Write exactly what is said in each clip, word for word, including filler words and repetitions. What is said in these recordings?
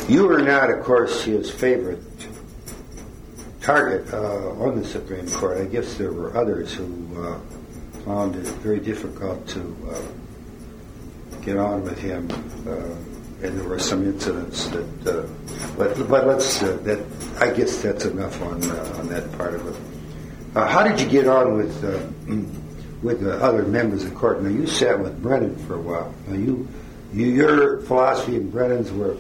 You were not, of course, his favorite target uh, on the Supreme Court. I guess there were others who uh, found it very difficult to uh, get on with him, uh, and there were some incidents that. Uh, but but let's uh, that. I guess that's enough on uh, on that part of it. Uh, how did you get on with uh, with the other members of the court? Now you sat with Brennan for a while. Now you, you your philosophy and Brennan's were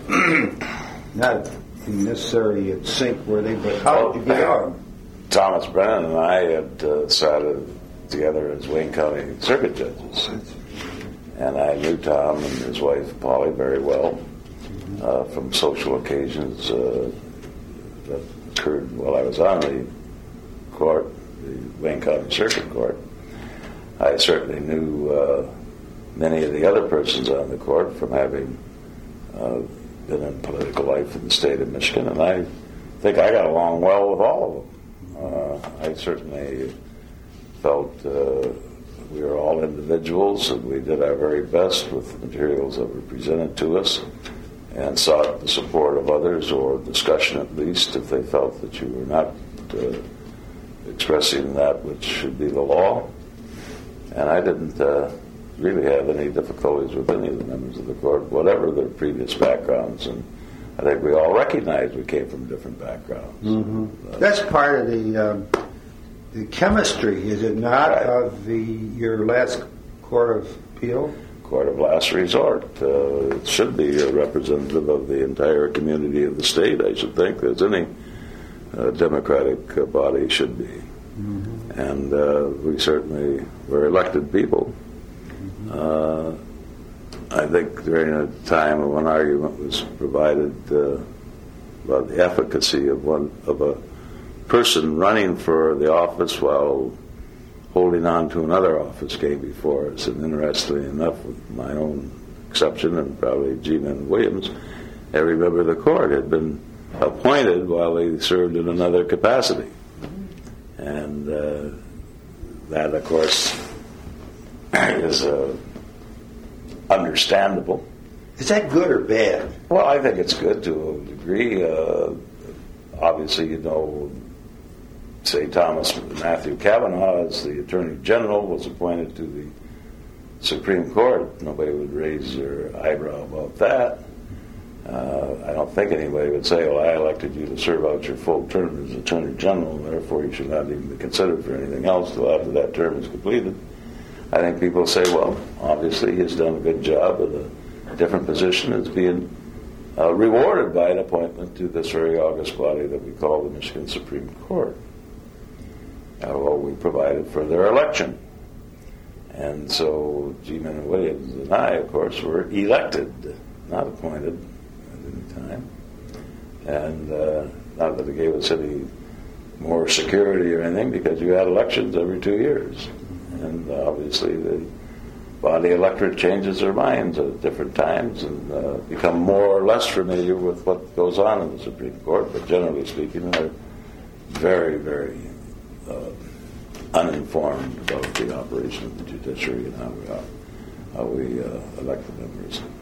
not necessarily in sync, were they? But how did you get on? Thomas Brennan and I had uh, sat together as Wayne County Circuit judges, and I knew Tom and his wife Polly very well uh, from social occasions uh, that occurred while I was on the court, the Wayne County Circuit Court. I certainly knew uh, many of the other persons on the court from having uh, been in political life in the state of Michigan, and I think I got along well with all of them. Uh, I certainly felt uh, we were all individuals, and we did our very best with the materials that were presented to us, and sought the support of others, or discussion at least, if they felt that you were not uh, expressing that which should be the law. And I didn't uh, really have any difficulties with any of the members of the court, whatever their previous backgrounds. And I think we all recognize we came from different backgrounds. Mm-hmm. Uh, That's part of the um, the chemistry, is it not, right, of the your last court of appeal? Court of last resort. Uh, it should be a representative of the entire community of the state, I should think, as any uh, democratic uh, body should be. Mm-hmm. And uh, we certainly were elected people. Mm-hmm. Uh, I think during a time when argument was provided uh, about the efficacy of one of a person running for the office while holding on to another office came before us. And interestingly enough, with my own exception and probably G. Man Williams, every member of the court had been appointed while they served in another capacity. And uh, that, of course, is uh, understandable. Is that good or bad? Well, I think it's good to a degree. Uh, obviously, you know, say Thomas Matthew Kavanaugh, as the Attorney General, was appointed to the Supreme Court. Nobody would raise their eyebrow about that. Uh, I don't think anybody would say, well, I elected you to serve out your full term as Attorney General, and therefore you should not even be considered for anything else until after that term is completed. I think people say, well, obviously he's done a good job at a different position. It's being uh, rewarded by an appointment to this very august body that we call the Michigan Supreme Court. Uh, well, we provided for their election. And so G. Man Williams and I, of course, were elected, not appointed at any time. And uh, not that it gave us any more security or anything, because you had elections every two years. And uh, obviously the body electorate changes their minds at different times and uh, become more or less familiar with what goes on in the Supreme Court, but generally speaking, they're very, very uh, uninformed about the operation of the judiciary and how we, uh, how we uh, elect the members.